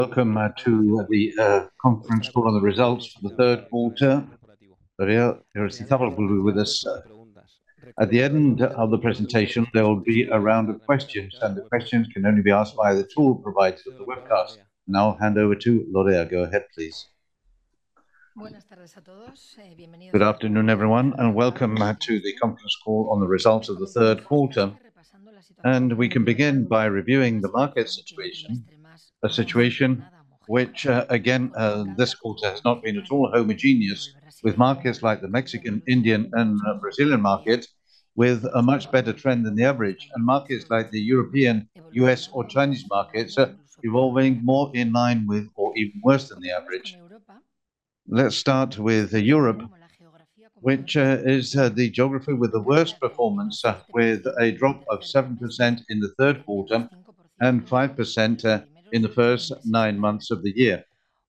Welcome to the conference call on the results for the third quarter. Lorea Aristizabal will be with us. At the end of the presentation, there will be a round of questions, and the questions can only be asked via the tool provided at the webcast. Now I'll hand over to Lorea. Go ahead, please. Good afternoon, everyone, and welcome to the conference call on the results of the third quarter. And we can begin by reviewing the market situation, a situation which, again, this quarter has not been at all homogeneous, with markets like the Mexican, Indian, and Brazilian market with a much better trend than the average, and markets like the European, US, or Chinese markets evolving more in line with or even worse than the average. Let's start with Europe, which is the geography with the worst performance, with a drop of 7% in the third quarter and 5% in the first 9 months of the year.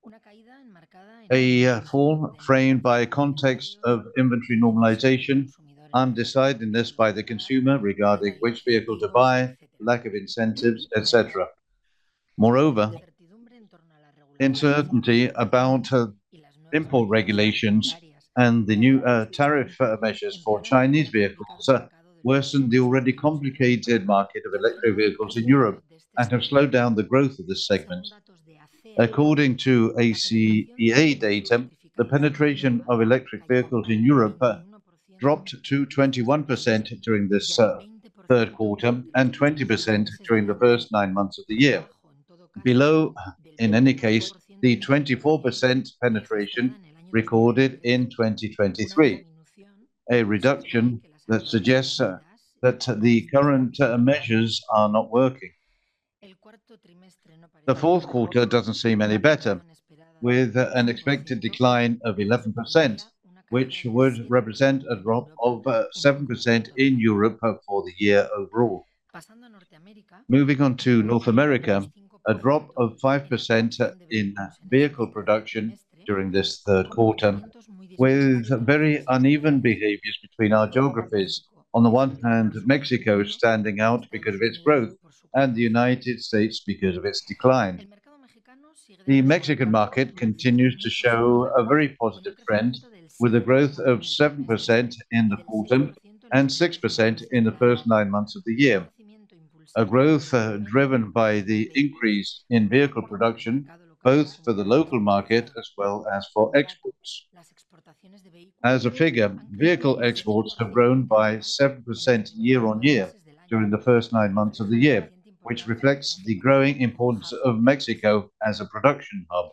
A fall framed by a context of inventory normalization, undecidedness by the consumer regarding which vehicle to buy, lack of incentives, etc. Moreover, uncertainty about import regulations and the new tariff measures for Chinese vehicles worsened the already complicated market of electric vehicles in Europe and have slowed down the growth of this segment. According to ACEA data, the penetration of electric vehicles in Europe dropped to 21% during this third quarter and 20% during the first 9 months of the year. Below, in any case, the 24% penetration recorded in 2023, a reduction that suggests that the current measures are not working. The fourth quarter doesn't seem any better, with an expected decline of 11%, which would represent a drop of 7% in Europe for the year overall. Moving on to North America, a drop of 5% in vehicle production during this third quarter, with very uneven behaviors between our geographies. On the one hand, Mexico standing out because of its growth, and the United States because of its decline. The Mexican market continues to show a very positive trend, with a growth of 7% in the quarter and 6% in the first 9 months of the year. A growth driven by the increase in vehicle production, both for the local market as well as for exports. As a figure, vehicle exports have grown by 7% year on year during the first 9 months of the year, which reflects the growing importance of Mexico as a production hub.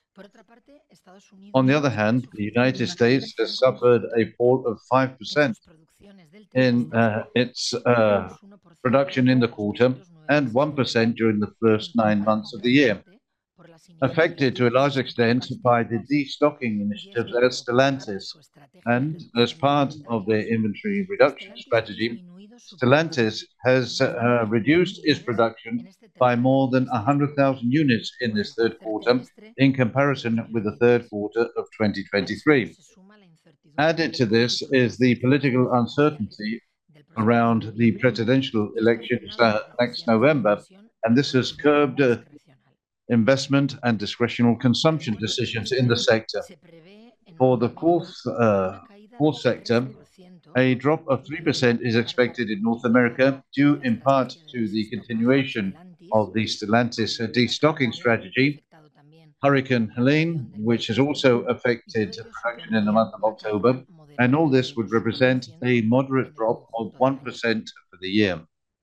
On the other hand, the United States has suffered a fall of 5% in its production in the quarter and 1% during the first 9 months of the year, affected to a large extent by the destocking initiatives at Stellantis. And as part of their inventory reduction strategy, Stellantis has reduced its production by more than 100,000 units in this third quarter in comparison with the third quarter of 2023. Added to this is the political uncertainty around the presidential elections next November, and this has curbed investment and discretionary consumption decisions in the sector. For the fourth sector, a drop of 3% is expected in North America, due in part to the continuation of the Stellantis destocking strategy, Hurricane Helene, which has also affected production in the month of October, and all this would represent a moderate drop of 1% for the year.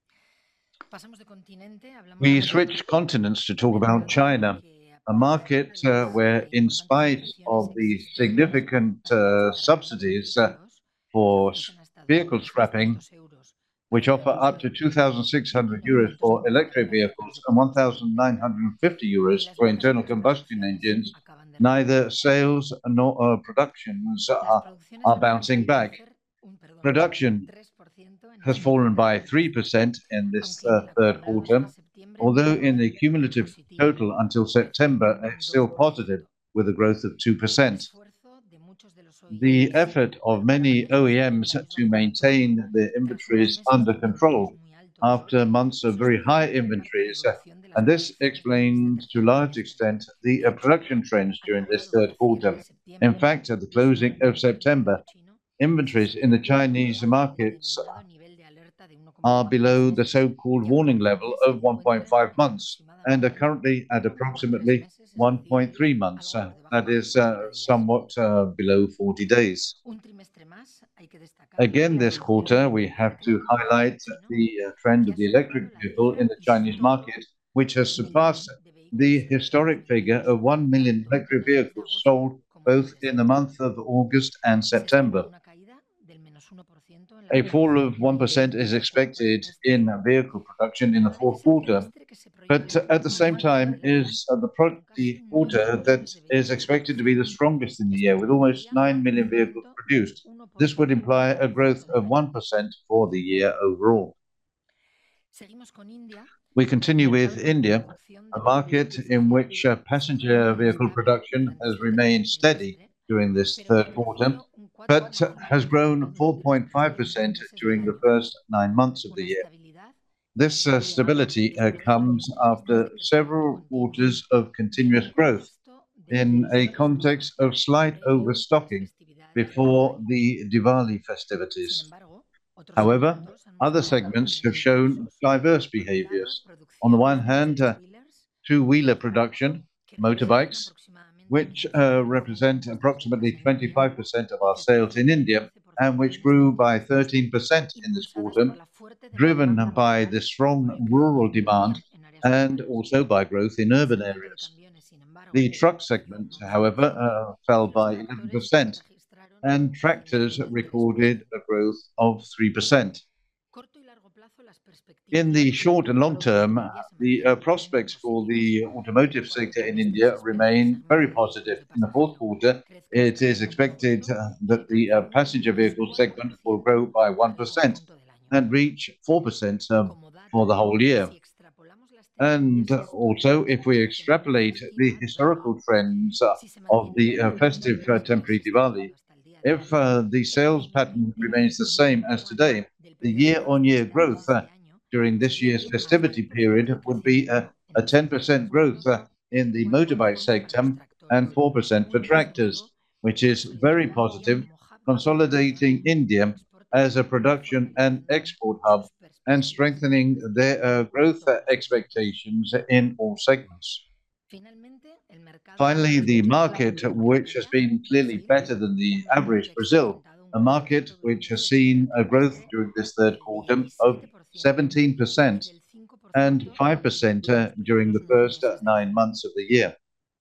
We switch continents to talk about China, a market where, in spite of the significant subsidies for vehicle scrapping, which offer up to 2,600 euros for electric vehicles and 1,950 euros for internal combustion engines, neither sales nor productions are bouncing back. Production has fallen by 3% in this third quarter, although in the cumulative total until September, it's still positive, with a growth of 2%. The effort of many OEMs to maintain their inventories under control after months of very high inventories, and this explains to a large extent the production trends during this third quarter. In fact, at the closing of September, inventories in the Chinese markets are below the so-called warning level of 1.5 months and are currently at approximately 1.3 months. That is somewhat below 40 days. Again, this quarter, we have to highlight the trend of the electric vehicle in the Chinese market, which has surpassed the historic figure of 1 million electric vehicles sold both in the month of August and September. A fall of 1% is expected in vehicle production in the fourth quarter, but at the same time is the quarter that is expected to be the strongest in the year, with almost 9 million vehicles produced. This would imply a growth of 1% for the year overall. We continue with India, a market in which passenger vehicle production has remained steady during this third quarter, but has grown 4.5% during the first 9 months of the year. This stability comes after several quarters of continuous growth in a context of slight overstocking before the Diwali festivities. However, other segments have shown diverse behaviors. On the one hand, two-wheeler production, motorbikes, which represent approximately 25% of our sales in India, and which grew by 13% in this quarter, driven by the strong rural demand and also by growth in urban areas. The truck segment, however, fell by 11%, and tractors recorded a growth of 3%. In the short and long term, the prospects for the automotive sector in India remain very positive. In the fourth quarter, it is expected that the passenger vehicle segment will grow by 1% and reach 4% for the whole year. And also, if we extrapolate the historical trends of the festive temporary Diwali, if the sales pattern remains the same as today, the year-on-year growth during this year's festivity period would be a 10% growth in the motorbike sector and 4% for tractors, which is very positive, consolidating India as a production and export hub and strengthening their growth expectations in all segments. Finally, the market, which has been clearly better than the average, Brazil, a market which has seen a growth during this third quarter of 17% and 5% during the first 9 months of the year.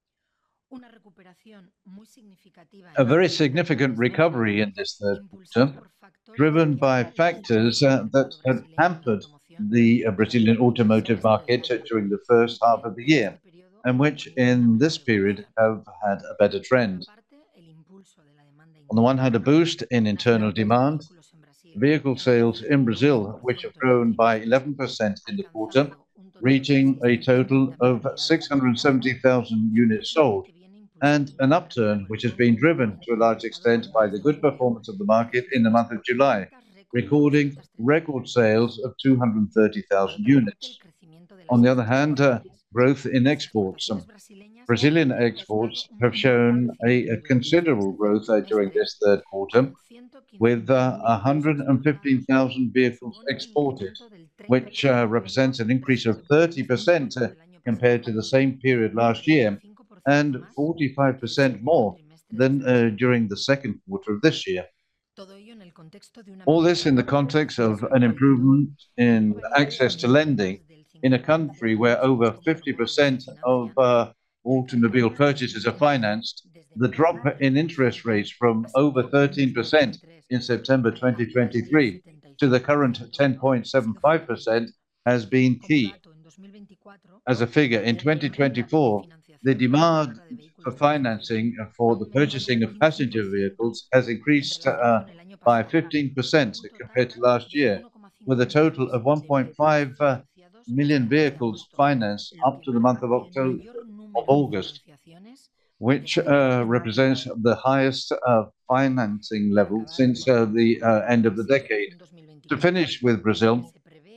A very significant recovery in this third quarter, driven by factors that have hampered the Brazilian automotive market during the first half of the year, and which in this period have had a better trend. On the one hand, a boost in internal demand, vehicle sales in Brazil, which have grown by 11% in the quarter, reaching a total of 670,000 units sold, and an upturn which has been driven to a large extent by the good performance of the market in the month of July, recording record sales of 230,000 units. On the other hand, growth in exports. Brazilian exports have shown a considerable growth during this third quarter, with 115,000 vehicles exported, which represents an increase of 30% compared to the same period last year, and 45% more than during the second quarter of this year. All this in the context of an improvement in access to lending in a country where over 50% of automobile purchases are financed. The drop in interest rates from over 13% in September 2023 to the current 10.75% has been key. As a figure, in 2024, the demand for financing for the purchasing of passenger vehicles has increased by 15% compared to last year, with a total of 1.5 million vehicles financed up to the month of August, which represents the highest financing level since the end of the decade. To finish with Brazil,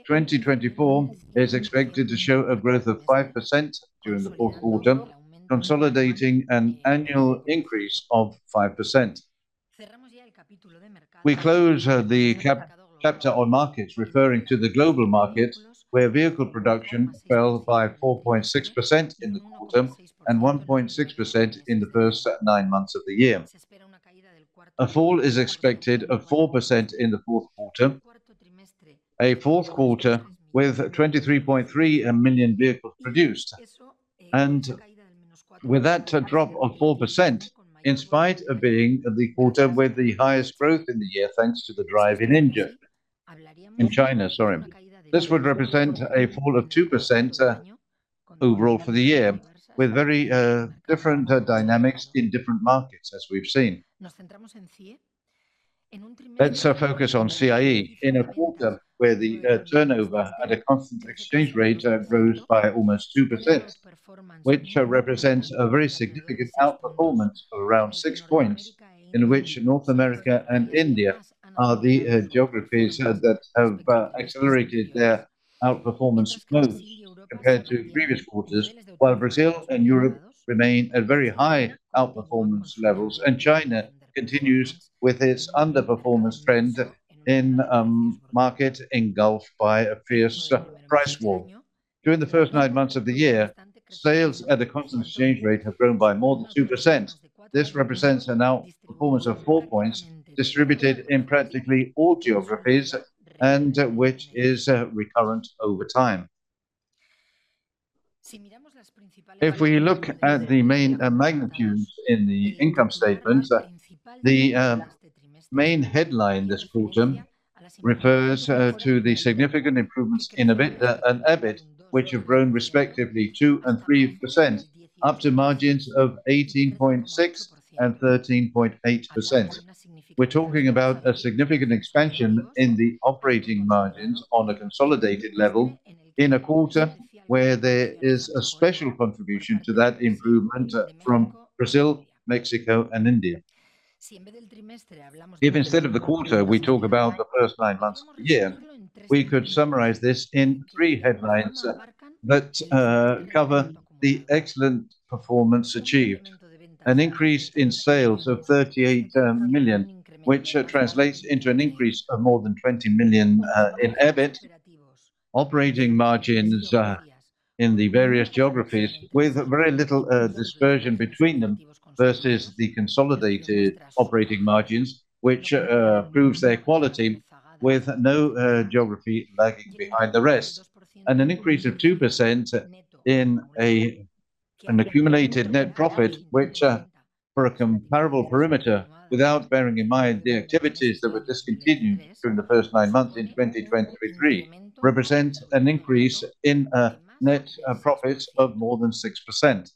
2024 is expected to show a growth of 5% during the fourth quarter, consolidating an annual increase of 5%. We close the chapter on markets referring to the global market, where vehicle production fell by 4.6% in the quarter and 1.6% in the first 9 months of the year. A fall is expected of 4% in the fourth quarter, a fourth quarter with 23.3 million vehicles produced. And with that drop of 4%, in spite of being the quarter with the highest growth in the year, thanks to the drive in China, this would represent a fall of 2% overall for the year, with very different dynamics in different markets, as we've seen. Let's focus on CIE. In a quarter where the turnover at a constant exchange rate grows by almost 2%, which represents a very significant outperformance of around 6 points, in which North America and India are the geographies that have accelerated their outperformance most compared to previous quarters, while Brazil and Europe remain at very high outperformance levels, and China continues with its underperformance trend in market engulfed by a fierce price war. During the first 9 months of the year, sales at a constant exchange rate have grown by more than 2%. This represents an outperformance of 4 points, distributed in practically all geographies, and which is recurrent over time. If we look at the main magnitudes in the income statement, the main headline this quarter refers to the significant improvements in EBITDA and EBIT, which have grown respectively 2% and 3%, up to margins of 18.6% and 13.8%. We're talking about a significant expansion in the operating margins on a consolidated level in a quarter where there is a special contribution to that improvement from Brazil, Mexico, and India. If instead of the quarter we talk about the first 9 months of the year, we could summarize this in 3 headlines that cover the excellent performance achieved. An increase in sales of 38 million, which translates into an increase of more than 20 million in EBIT, operating margins in the various geographies with very little dispersion between them versus the consolidated operating margins, which proves their quality with no geography lagging behind the rest, and an increase of 2% in an accumulated net profit, which for a comparable perimeter, without bearing in mind the activities that were discontinued during the first 9 months in 2023, represent an increase in net profits of more than 6%.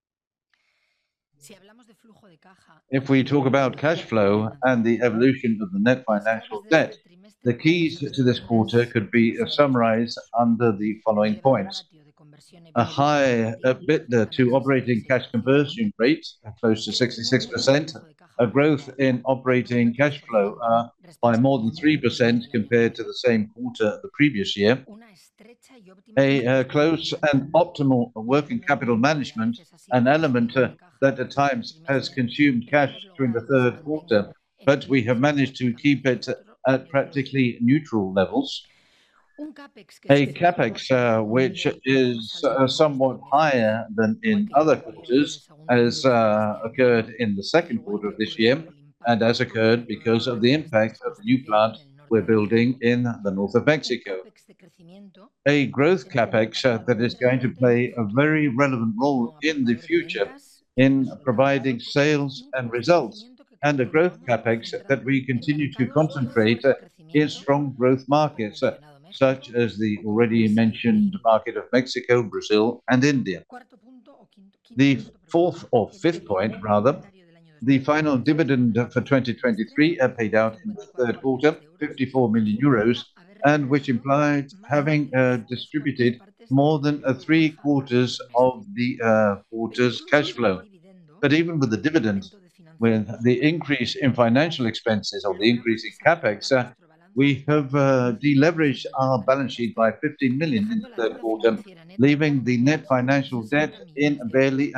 If we talk about cash flow and the evolution of the net financial debt, the keys to this quarter could be summarized under the following points: a high EBITDA to operating cash conversion rate, close to 66%, a growth in operating cash flow by more than 3% compared to the same quarter the previous year, a close and optimal working capital management, an element that at times has consumed cash during the third quarter, but we have managed to keep it at practically neutral levels. A capex which is somewhat higher than in other quarters, as occurred in the second quarter of this year, and as occurred because of the impact of the new plant we're building in the north of Mexico. A growth capex that is going to play a very relevant role in the future in providing sales and results, and a growth capex that we continue to concentrate in strong growth markets, such as the already mentioned market of Mexico, Brazil, and India. The fourth or fifth point, rather, the final dividend for 2023 paid out in the third quarter, 54 million euros, and which implied having distributed more than 3/4 of the quarter's cash flow. But even with the dividend, with the increase in financial expenses or the increase in capex, we have deleveraged our balance sheet by 15 million in the third quarter, leaving the net financial debt in barely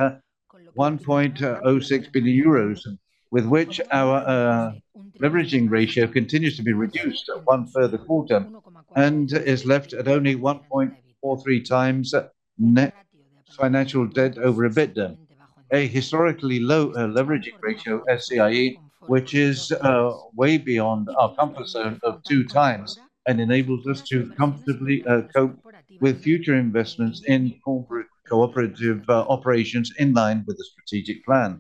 1.06 billion euros, with which our leveraging ratio continues to be reduced one further quarter and is left at only 1.43 times net financial debt over EBITDA, a historically low leveraging ratio at CIE, which is way beyond our comfort zone of 2 times and enables us to comfortably cope with future investments in cooperative operations in line with the strategic plan.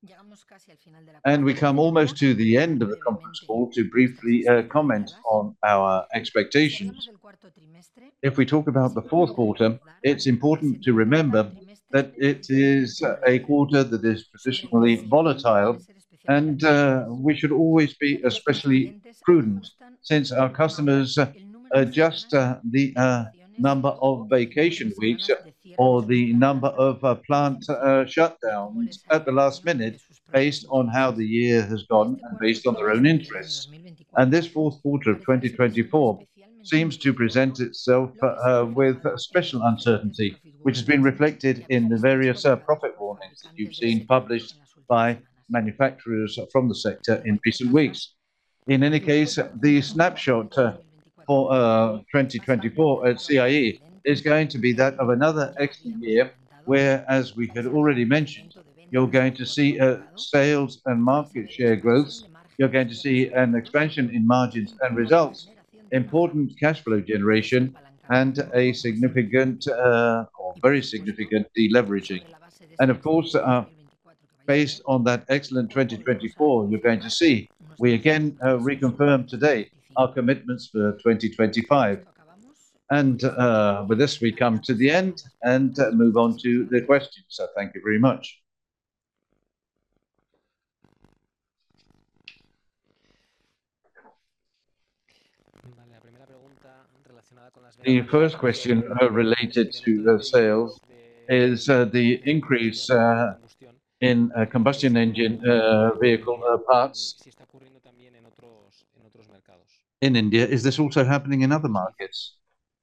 And we come almost to the end of the conference call to briefly comment on our expectations. If we talk about the fourth quarter, it's important to remember that it is a quarter that is traditionally volatile, and we should always be especially prudent since our customers adjust the number of vacation weeks or the number of plant shutdowns at the last minute based on how the year has gone and based on their own interests. And this fourth quarter of 2024 seems to present itself with special uncertainty, which has been reflected in the various profit warnings that you've seen published by manufacturers from the sector in recent weeks. In any case, the snapshot for 2024 at CIE is going to be that of another excellent year, where, as we had already mentioned, you're going to see sales and market share growth. You're going to see an expansion in margins and results, important cash flow generation, and a significant or very significant deleveraging. And of course, based on that excellent 2024, you're going to see we again reconfirm today our commitments for 2025. And with this, we come to the end and move on to the questions. So thank you very much. The first question related to sales is the increase in combustion engine vehicle parts in India. Is this also happening in other markets?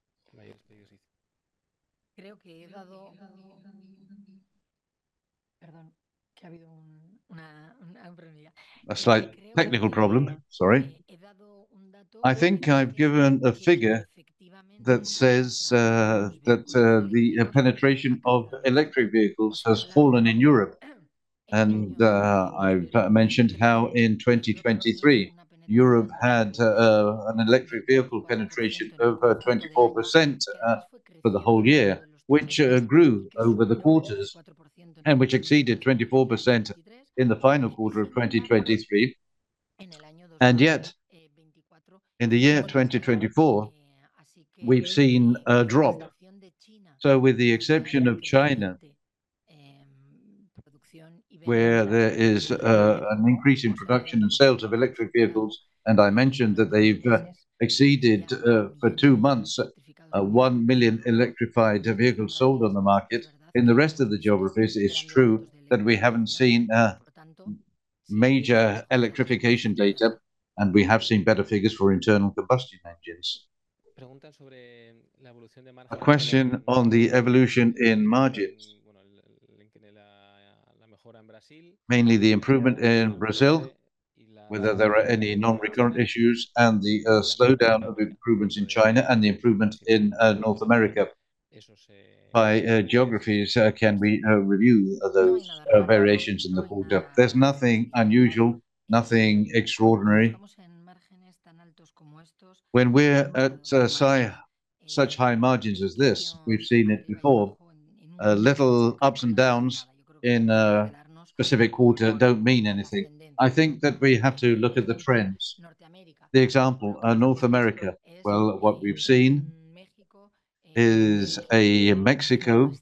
A slight technical problem, sorry. I think I've given a figure that says that the penetration of electric vehicles has fallen in Europe. And I've mentioned how in 2023, Europe had an electric vehicle penetration of 24% for the whole year, which grew over the quarters and which exceeded 24% in the final quarter of 2023. And yet, in the year 2024, we've seen a drop. So with the exception of China, where there is an increase in production and sales of electric vehicles, and I mentioned that they've exceeded for 2 months 1 million electrified vehicles sold on the market. In the rest of the geographies, it's true that we haven't seen major electrification data, and we have seen better figures for internal combustion engines. A question on the evolution in margins, mainly the improvement in Brazil, whether there are any non-recurrent issues, and the slowdown of improvements in China and the improvement in North America. By geographies, can we review those variations in the quarter? There's nothing unusual, nothing extraordinary. When we're at such high margins as this, we've seen it before, little ups and downs in a specific quarter don't mean anything. I think that we have to look at the trends. The example, North America, well, what we've seen is a Mexico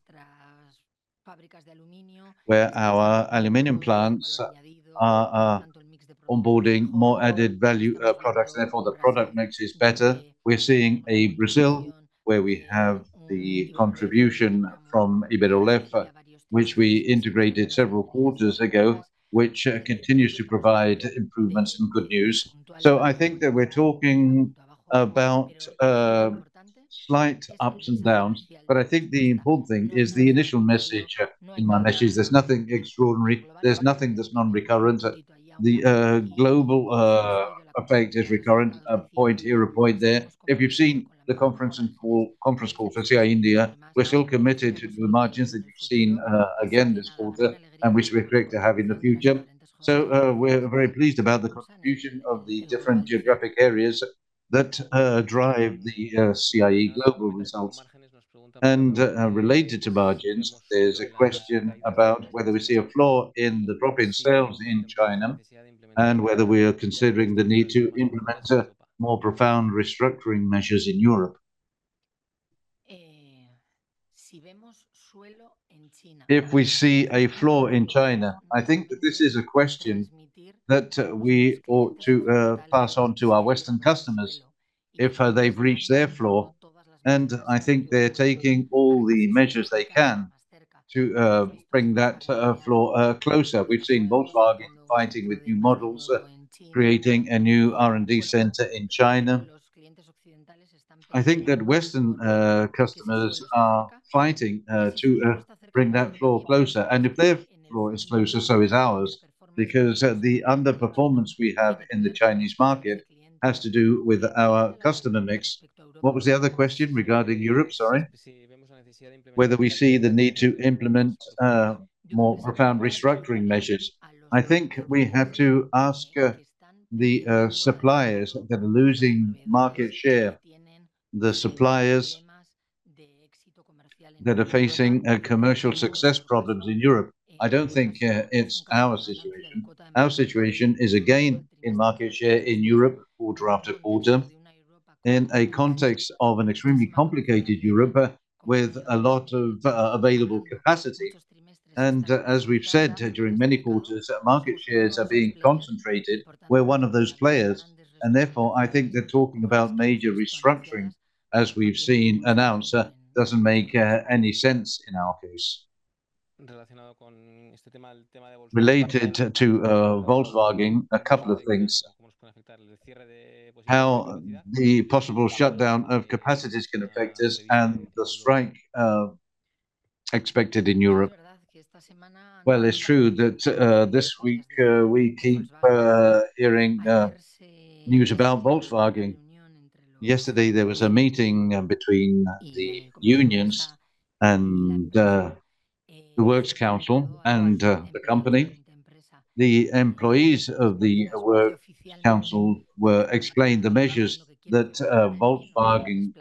where our aluminum plants are onboarding more added value products, therefore the product mix is better. We're seeing a Brazil where we have the contribution from Iberolef, which we integrated several quarters ago, which continues to provide improvements and good news. So I think that we're talking about slight ups and downs. But I think the important thing is the initial message in my message. There's nothing extraordinary. There's nothing that's non-recurrent. The global effect is recurrent. A point here, a point there. If you've seen the conference call for CI India, we're still committed to the margins that you've seen again this quarter, and which we expect to have in the future. So we're very pleased about the contribution of the different geographic areas that drive the CIE global results. And related to margins, there's a question about whether we see a flaw in the drop in sales in China and whether we are considering the need to implement more profound restructuring measures in Europe. If we see a flaw in China, I think that this is a question that we ought to pass on to our Western customers if they've reached their flaw. And I think they're taking all the measures they can to bring that flaw closer. We've seen Volkswagen fighting with new models, creating a new R&D center in China. I think that Western customers are fighting to bring that flaw closer. And if their flaw is closer, so is ours, because the underperformance we have in the Chinese market has to do with our customer mix. What was the other question regarding Europe? Sorry. Whether we see the need to implement more profound restructuring measures. I think we have to ask the suppliers that are losing market share, the suppliers that are facing commercial success problems in Europe. I don't think it's our situation. Our situation is a gain in market share in Europe quarter after quarter in a context of an extremely complicated Europe with a lot of available capacity. And as we've said during many quarters, market shares are being concentrated. We're one of those players. And therefore, I think that talking about major restructuring, as we've seen announced, doesn't make any sense in our case. Related to Volkswagen, a couple of things. How the possible shutdown of capacities can affect us and the strike expected in Europe. Well, it's true that this week we keep hearing news about Volkswagen. Yesterday there was a meeting between the unions and the Works Council and the company. The employees of the Works Council were explained the measures that Volkswagen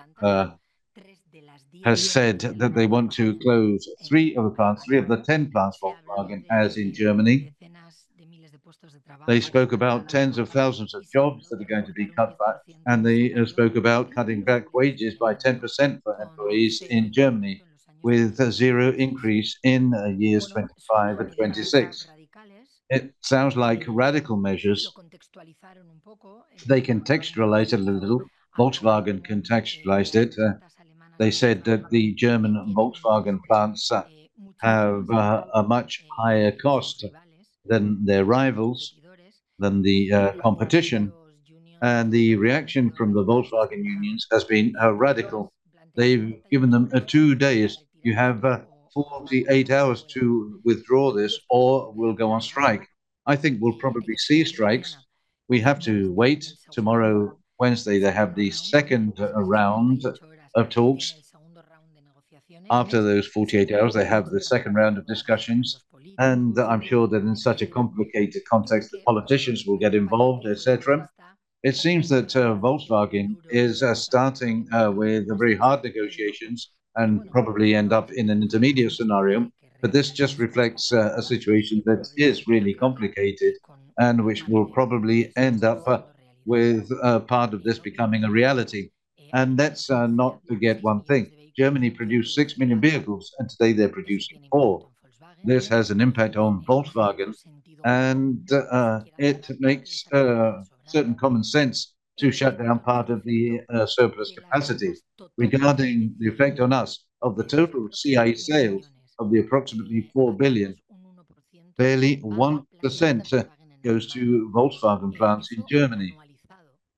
has said that they want to close three of the 10 plants Volkswagen has in Germany. They spoke about tens of thousands of jobs that are going to be cut back, and they spoke about cutting back wages by 10% for employees in Germany, with a zero increase in years 25 and 26. It sounds like radical measures. They contextualized it a little. Volkswagen contextualized it. They said that the German Volkswagen plants have a much higher cost than their rivals, than the competition. And the reaction from the Volkswagen unions has been radical. They've given them 2 days. You have 48 hours to withdraw this, or we'll go on strike. I think we'll probably see strikes. We have to wait. Tomorrow, Wednesday, they have the second round of talks. After those 48 hours, they have the second round of discussions. And I'm sure that in such a complicated context, the politicians will get involved, etc. It seems that Volkswagen is starting with very hard negotiations and probably end up in an intermediate scenario. But this just reflects a situation that is really complicated and which will probably end up with part of this becoming a reality. And let's not forget one thing. Germany produced 6 million vehicles, and today they're producing 4. This has an impact on Volkswagen, and it makes certain common sense to shut down part of the surplus capacity. Regarding the effect on us of the total CIE sales of the approximately 4 billion, barely 1% goes to Volkswagen plants in Germany.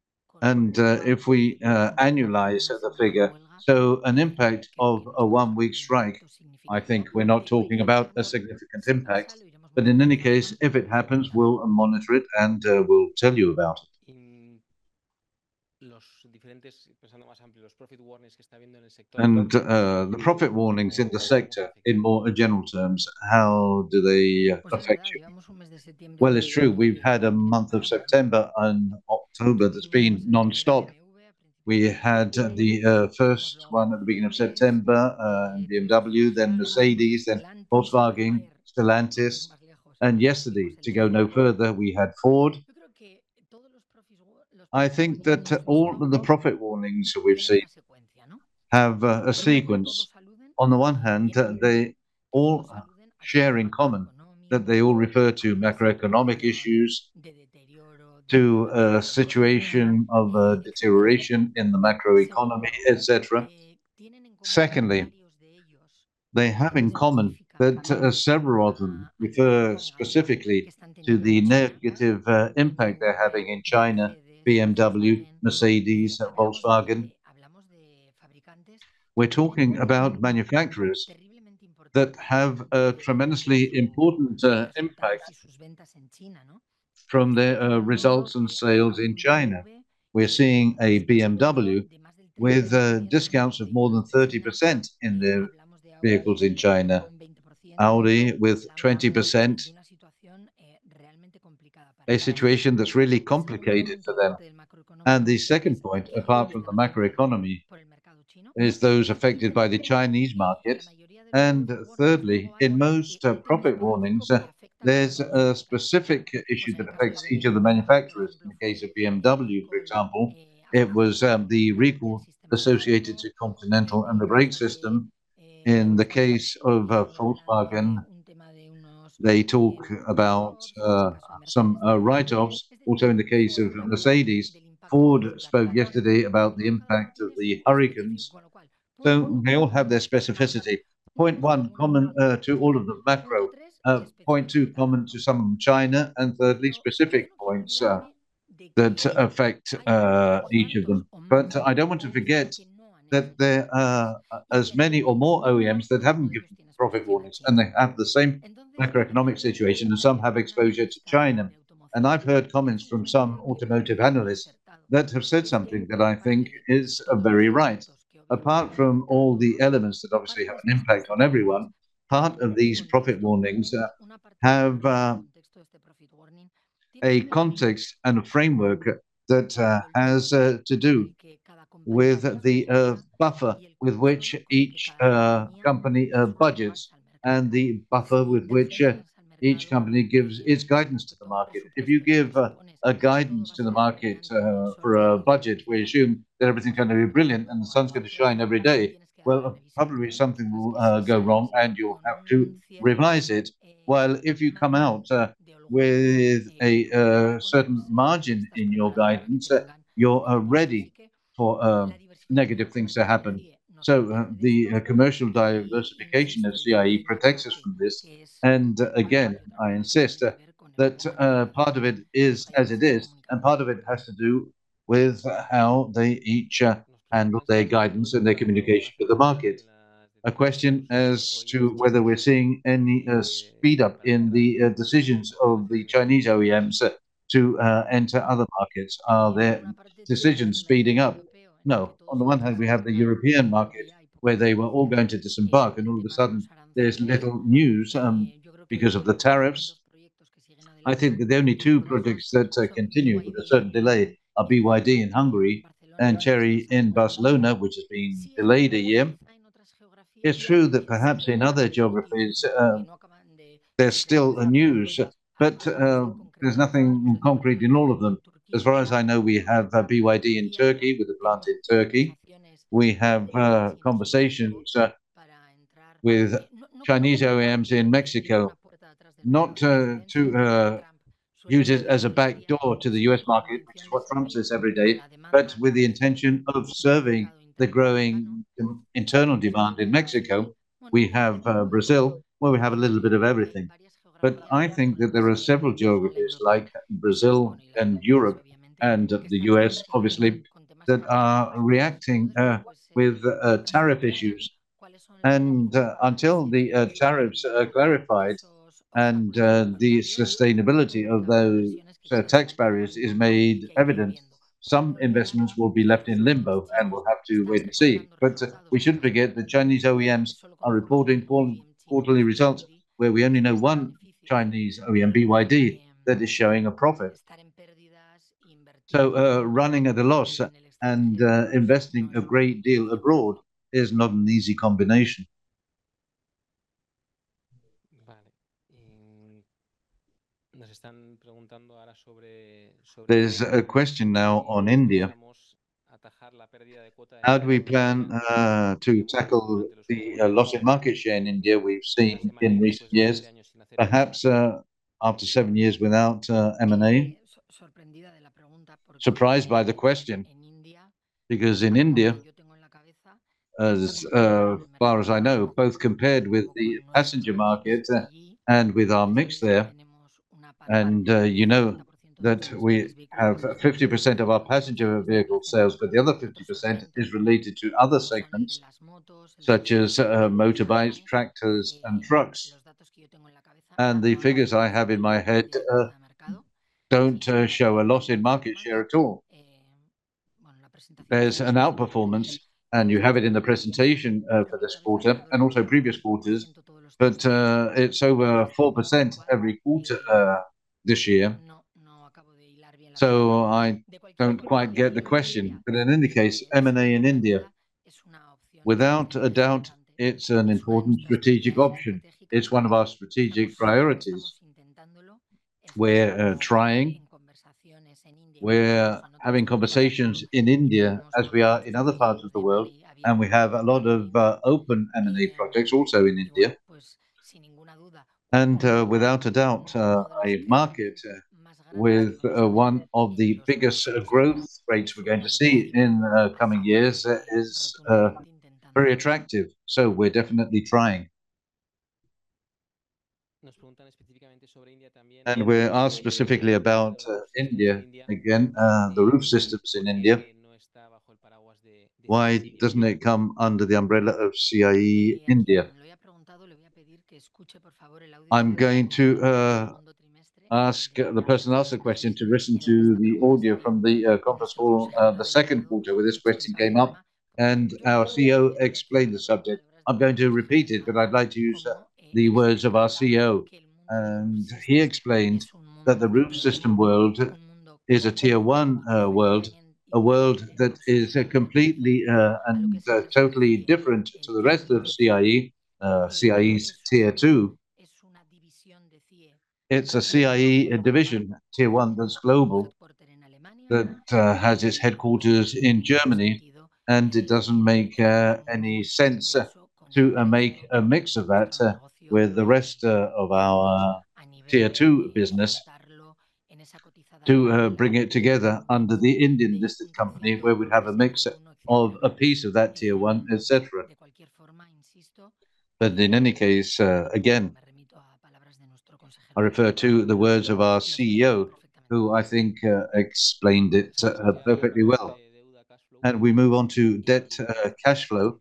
And if we annualize the figure, so an impact of a 1 week strike, I think we're not talking about a significant impact. But in any case, if it happens, we'll monitor it and we'll tell you about it. And the profit warnings in the sector, in more general terms, how do they affect you? Well, it's true. We've had a month of September and October that's been non-stop. We had the first one at the beginning of September, BMW, then Mercedes, then Volkswagen, Stellantis, and yesterday, to go no further, we had Ford. I think that all of the profit warnings we've seen have a sequence. On the one hand, they all share in common that they all refer to macroeconomic issues, to a situation of deterioration in the macroeconomy, etc. Secondly, they have in common that several of them refer specifically to the negative impact they're having in China, BMW, Mercedes, Volkswagen. We're talking about manufacturers that have a tremendously important impact from their results and sales in China. We're seeing a BMW with discounts of more than 30% in their vehicles in China, Audi with 20%, a situation that's really complicated for them. And the second point, apart from the macroeconomy, is those affected by the Chinese market. And thirdly, in most profit warnings, there's a specific issue that affects each of the manufacturers. In the case of BMW, for example, it was the recall associated to Continental and the brake system. In the case of Volkswagen, they talk about some write-offs. Also, in the case of Mercedes, Ford spoke yesterday about the impact of the hurricanes. So they all have their specificity. Point one, common to all of them, macro. Point two, common to some of them, China. And thirdly, specific points that affect each of them. But I don't want to forget that there are as many or more OEMs that haven't given profit warnings, and they have the same macroeconomic situation, and some have exposure to China. And I've heard comments from some automotive analysts that have said something that I think is very right. Apart from all the elements that obviously have an impact on everyone, part of these profit warnings have a context and a framework that has to do with the buffer with which each company budgets and the buffer with which each company gives its guidance to the market. If you give a guidance to the market for a budget, we assume that everything's going to be brilliant and the sun's going to shine every day. Well, probably something will go wrong and you'll have to revise it. While if you come out with a certain margin in your guidance, you're ready for negative things to happen. So the commercial diversification of CIE protects us from this. And again, I insist that part of it is as it is, and part of it has to do with how they each handle their guidance and their communication with the market. A question as to whether we're seeing any speed up in the decisions of the Chinese OEMs to enter other markets. Are their decisions speeding up? No. On the one hand, we have the European market where they were all going to disembark, and all of a sudden there's little news because of the tariffs. I think that the only two projects that continue with a certain delay are BYD in Hungary and Chery in Barcelona, which has been delayed a year. It's true that perhaps in other geographies there's still a news, but there's nothing concrete in all of them. As far as I know, we have BYD in Turkey with a plant in Turkey. We have conversations with Chinese OEMs in Mexico, not to use it as a back door to the US market, which is what Trump says every day, but with the intention of serving the growing internal demand in Mexico. We have Brazil, where we have a little bit of everything. But I think that there are several geographies like Brazil and Europe and the US, obviously, that are reacting with tariff issues. And until the tariffs are clarified and the sustainability of those tax barriers is made evident, some investments will be left in limbo and we'll have to wait and see. But we shouldn't forget that Chinese OEMs are reporting quarterly results where we only know one Chinese OEM, BYD, that is showing a profit. So running at a loss and investing a great deal abroad is not an easy combination. There's a question now on India. How do we plan to tackle the loss in market share in India we've seen in recent years? Perhaps after 7 years without M&A? Surprised by the question, because in India, as far as I know, both compared with the passenger market and with our mix there, and you know that we have 50% of our passenger vehicle sales, but the other 50% is related to other segments, such as motorbikes, tractors, and trucks. And the figures I have in my head don't show a loss in market share at all. There's an outperformance, and you have it in the presentation for this quarter and also previous quarters, but it's over 4% every quarter this year. So I don't quite get the question. But in any case, M&A in India, without a doubt, it's an important strategic option. It's one of our strategic priorities. We're trying. We're having conversations in India as we are in other parts of the world, and we have a lot of open M&A projects also in India. And without a doubt, a market with one of the biggest growth rates we're going to see in coming years is very attractive. So we're definitely trying. And we're asked specifically about India, again, the roof systems in India. Why doesn't it come under the umbrella of CIE India? I'm going to ask the person who asked the question to listen to the audio from the conference call, the second quarter, where this question came up, and our CEO explained the subject. I'm going to repeat it, but I'd like to use the words of our CEO. And he explained that the roof system world is a tier one world, a world that is completely and totally different to the rest of CIE, CIE's tier two. It's a CIE division, tier one, that's global, that has its headquarters in Germany, and it doesn't make any sense to make a mix of that with the rest of our tier two business, to bring it together under the Indian listed company, where we'd have a mix of a piece of that tier one, etc. But in any case, again, I refer to the words of our CEO, who I think explained it perfectly well. And we move on to debt cash flow.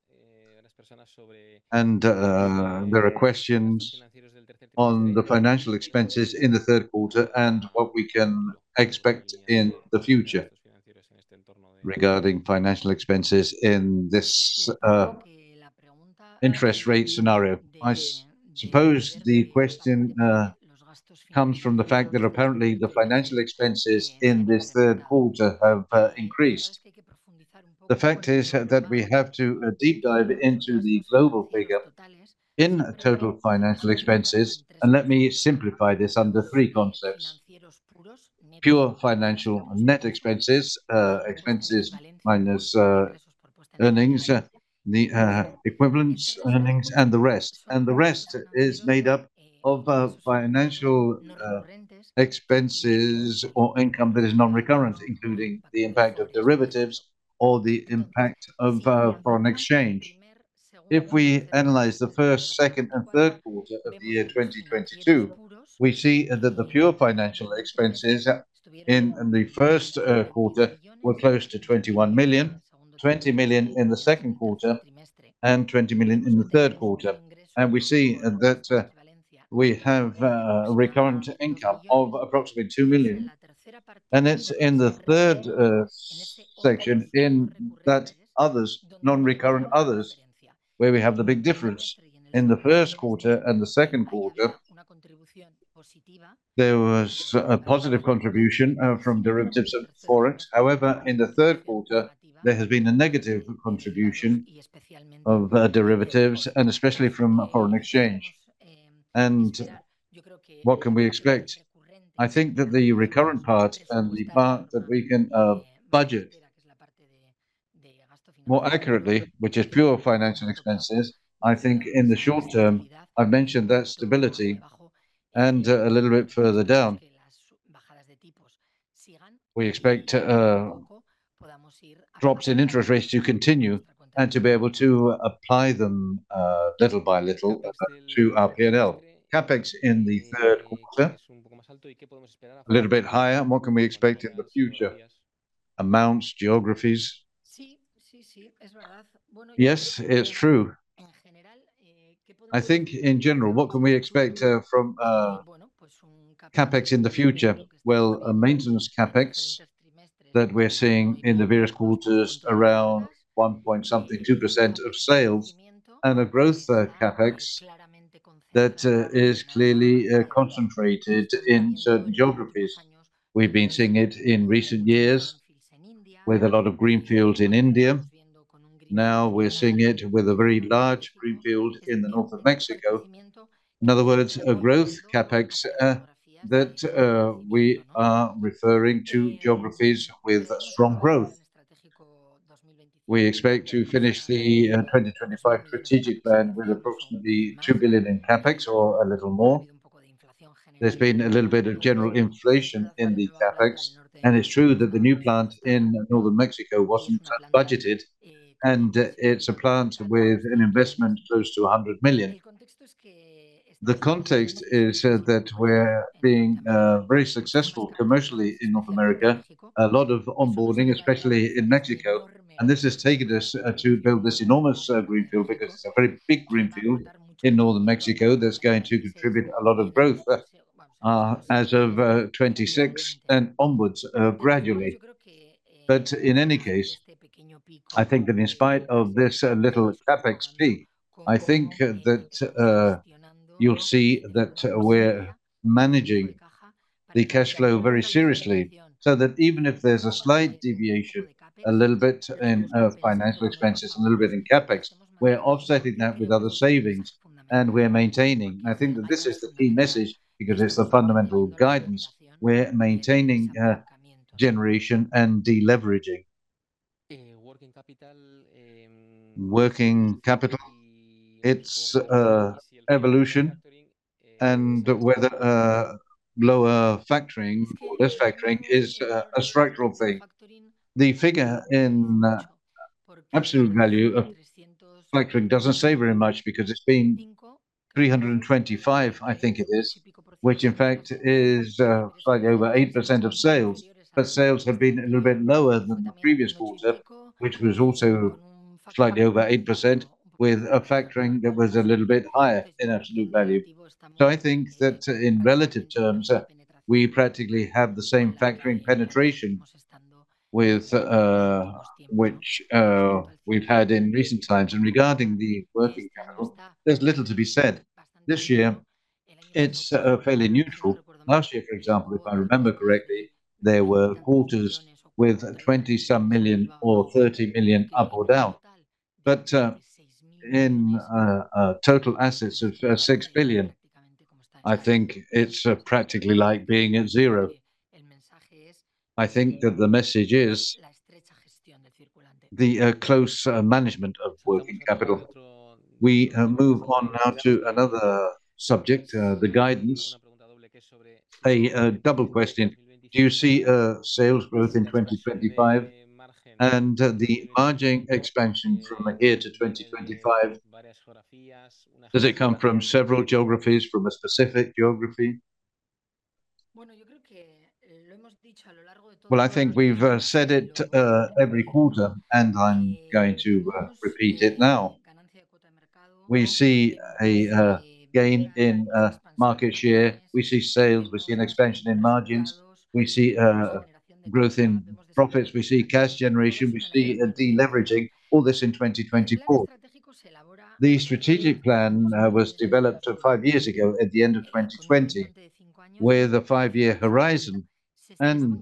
And there are questions on the financial expenses in the third quarter and what we can expect in the future regarding financial expenses in this interest rate scenario. I suppose the question comes from the fact that apparently the financial expenses in this third quarter have increased. The fact is that we have to deep dive into the global figure in total financial expenses, and let me simplify this under three concepts. Pure financial net expenses, expenses minus earnings, the equivalence earnings, and the rest. And the rest is made up of financial expenses or income that is non-recurrent, including the impact of derivatives or the impact of foreign exchange. If we analyze the first, second, and third quarter of the year 2022, we see that the pure financial expenses in the first quarter were close to 21 million, 20 million in the second quarter, and 20 million in the third quarter. And we see that we have a recurrent income of approximately 2 million. And it's in the third section, in that others, non-recurrent others, where we have the big difference. In the first quarter and the second quarter, there was a positive contribution from derivatives and forex. However, in the third quarter, there has been a negative contribution of derivatives, and especially from foreign exchange. And what can we expect? I think that the recurrent part and the part that we can budget more accurately, which is pure financial expenses, I think in the short term, I've mentioned that stability, and a little bit further down, we expect drops in interest rates to continue and to be able to apply them little by little to our P&L. CapEx in the third quarter, a little bit higher. What can we expect in the future? Amounts, geographies? Yes, it's true. I think in general, what can we expect from CapEx in the future? Well, a maintenance CapEx that we're seeing in the various quarters around 1 point something, 2% of sales, and a growth CapEx that is clearly concentrated in certain geographies. We've been seeing it in recent years with a lot of greenfields in India. Now we're seeing it with a very large greenfield in the north of Mexico. In other words, a growth CapEx that we are referring to geographies with strong growth. We expect to finish the 2025 strategic plan with approximately 2 billion in CapEx or a little more. There's been a little bit of general inflation in the CapEx, and it's true that the new plant in northern Mexico wasn't budgeted, and it's a plant with an investment close to 100 million. The context is that we're being very successful commercially in North America, a lot of onboarding, especially in Mexico. And this has taken us to build this enormous greenfield, because it's a very big greenfield in northern Mexico that's going to contribute a lot of growth as of 26 and onwards gradually. But in any case, I think that in spite of this little CapEx peak, I think that you'll see that we're managing the cash flow very seriously, so that even if there's a slight deviation, a little bit in financial expenses, a little bit in CapEx, we're offsetting that with other savings, and we're maintaining. I think that this is the key message, because it's the fundamental guidance. We're maintaining generation and deleveraging. Working capital, its evolution, and whether lower factoring or less factoring is a structural thing. The figure in absolute value of factoring doesn't say very much, because it's been 325, I think it is, which in fact is slightly over 8% of sales. But sales have been a little bit lower than the previous quarter, which was also slightly over 8%, with a factoring that was a little bit higher in absolute value. So I think that in relative terms, we practically have the same factoring penetration with which we've had in recent times. And regarding the working capital, there's little to be said. This year, it's fairly neutral. Last year, for example, if I remember correctly, there were quarters with 20-some million or 30 million up or down. But in total assets of 6 billion, I think it's practically like being at zero. I think that the message is the close management of working capital. We move on now to another subject, the guidance. A double question. Do you see sales growth in 2025? And the margin expansion from here to 2025, does it come from several geographies, from a specific geography? Well, I think we've said it every quarter, and I'm going to repeat it now. We see a gain in market share, we see sales, we see an expansion in margins, we see growth in profits, we see cash generation, we see deleveraging, all this in 2024. The strategic plan was developed 5 years ago at the end of 2020 with a 5-year horizon, and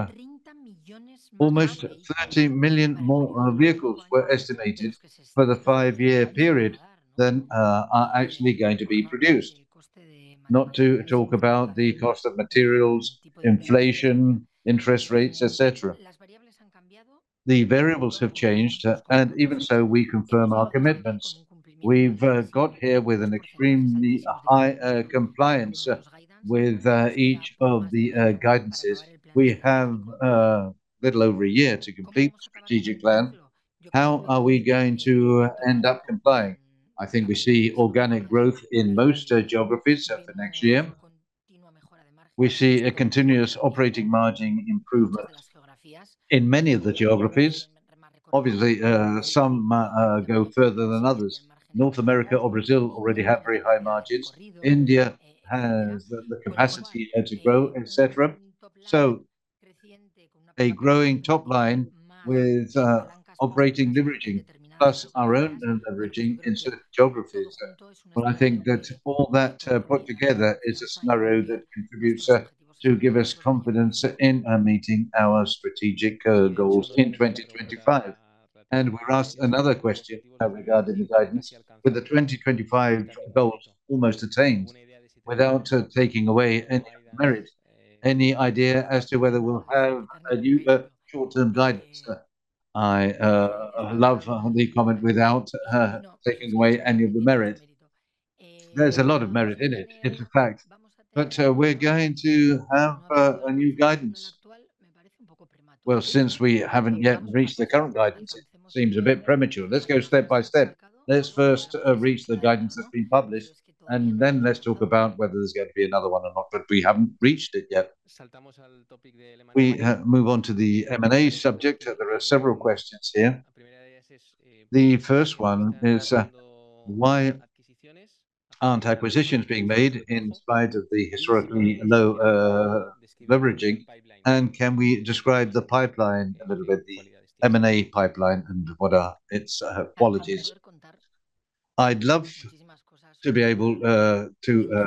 almost 30 million more vehicles were estimated for the 5-year period than are actually going to be produced. Not to talk about the cost of materials, inflation, interest rates, etc. The variables have changed, and even so, we confirm our commitments. We've got here with an extremely high compliance with each of the guidances. We have little over a year to complete the strategic plan. How are we going to end up complying? I think we see organic growth in most geographies for next year. We see a continuous operating margin improvement in many of the geographies. Obviously, some go further than others. North America or Brazil already have very high margins. India has the capacity to grow, etc. So, a growing top line with operating leveraging, plus our own leveraging in certain geographies. Well, I think that all that put together is a scenario that contributes to give us confidence in meeting our strategic goals in 2025. And we're asked another question regarding the guidance. With the 2025 goals almost attained, without taking away any merit, any idea as to whether we'll have a new short-term guidance? I love the comment without taking away any of the merit. There's a lot of merit in it, it's a fact. But we're going to have a new guidance. Well, since we haven't yet reached the current guidance, it seems a bit premature. Let's go step by step. Let's first reach the guidance that's been published, and then let's talk about whether there's going to be another one or not, but we haven't reached it yet. We move on to the M&A subject. There are several questions here. The first one is why aren't acquisitions being made in spite of the historically low leveraging? And can we describe the pipeline a little bit, the M&A pipeline, and what are its qualities? I'd love to be able to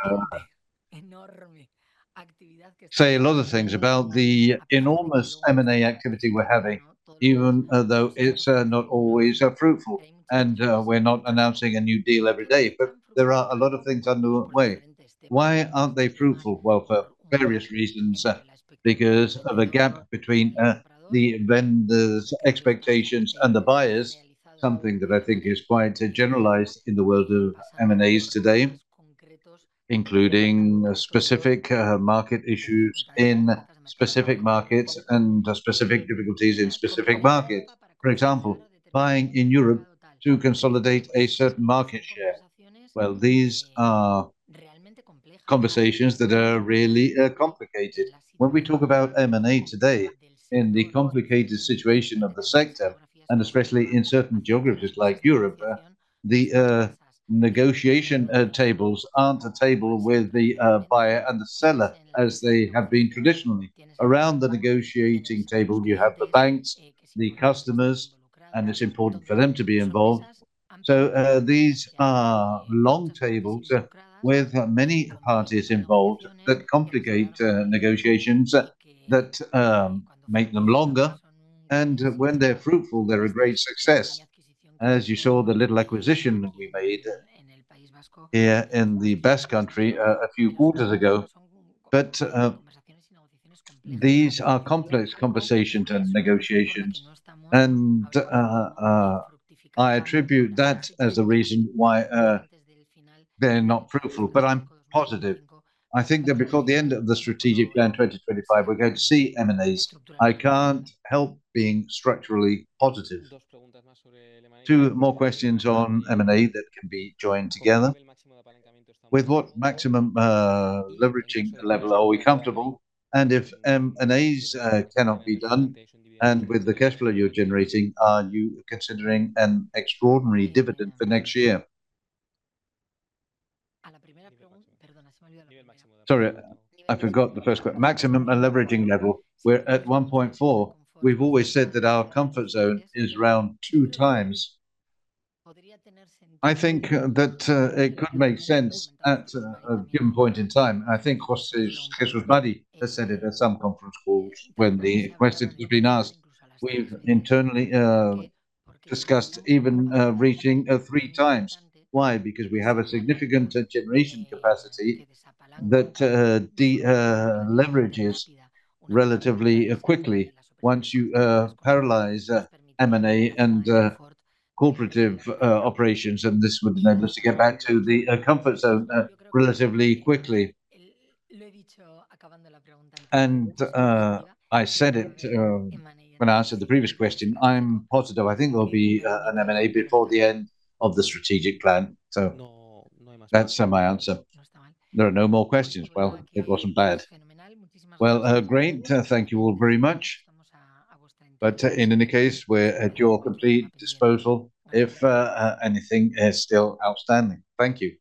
say a lot of things about the enormous M&A activity we're having, even though it's not always fruitful. And we're not announcing a new deal every day, but there are a lot of things underway. Why aren't they fruitful? Well, for various reasons, because of a gap between the vendors' expectations and the buyers, something that I think is quite generalized in the world of M&As today, including specific market issues in specific markets and specific difficulties in specific markets. For example, buying in Europe to consolidate a certain market share. Well, these are conversations that are really complicated. When we talk about M&A today, in the complicated situation of the sector, and especially in certain geographies like Europe, the negotiation tables aren't a table with the buyer and the seller as they have been traditionally. Around the negotiating table, you have the banks, the customers, and it's important for them to be involved. So these are long tables with many parties involved that complicate negotiations, that make them longer. And when they're fruitful, they're a great success. As you saw, the little acquisition we made here in the Basque Country a few quarters ago. But these are complex conversations and negotiations. And I attribute that as the reason why they're not fruitful. But I'm positive. I think that before the end of the strategic plan 2025, we're going to see M&As. I can't help being structurally positive. Two more questions on M&A that can be joined together. With what maximum leveraging level are we comfortable? And if M&As cannot be done, and with the cash flow you're generating, are you considering an extraordinary dividend for next year? Sorry, I forgot the first question. Maximum leveraging level. We're at 1.4. We've always said that our comfort zone is around 2 times. I think that it could make sense at a given point in time. I think Jesus Buddy has said it at some conference calls when the question has been asked. We've internally discussed even reaching 3 times. Why? Because we have a significant generation capacity that leverages relatively quickly once you paralyze M&A and cooperative operations, and this would enable us to get back to the comfort zone relatively quickly. And I said it when I answered the previous question. I'm positive. I think there'll be an M&A before the end of the strategic plan. So that's my answer. There are no more questions. Well, it wasn't bad. Well, great. Thank you all very much. But in any case, we're at your complete disposal if anything is still outstanding. Thank you.